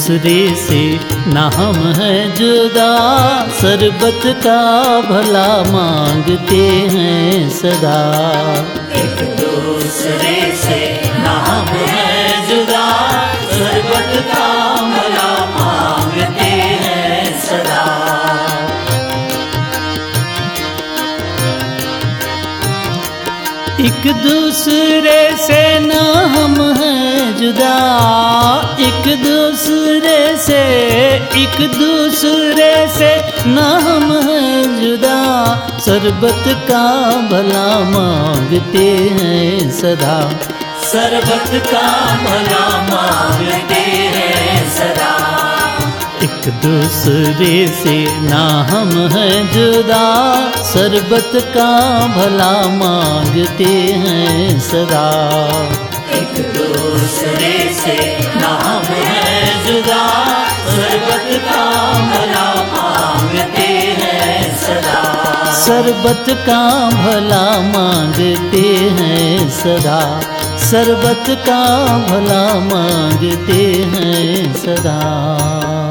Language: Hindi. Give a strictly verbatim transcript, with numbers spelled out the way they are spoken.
दूसरे से ना हम हैं जुदा, शरबत का भला मांगते हैं सदा। एक दूसरे से ना हम हैं जुदा, शरबत का भला मांगते हैं सदा। एक दूसरे से ना हम हैं जुदा, एक दूसरे से, एक दूसरे से ना हम हैं जुदा, शरबत का भला मांगते हैं सदा। शरबत का भला मांगते हैं सदा। एक दूसरे से ना हम हैं जुदा, शरबत का भला मांगते हैं सदा। एक दूसरे से ना हम हैं जुदा, शरबत का भला मांगते हैं सदा। शरबत का भला मांगते हैं सदा, शरबत का भला मांगते हैं सदा।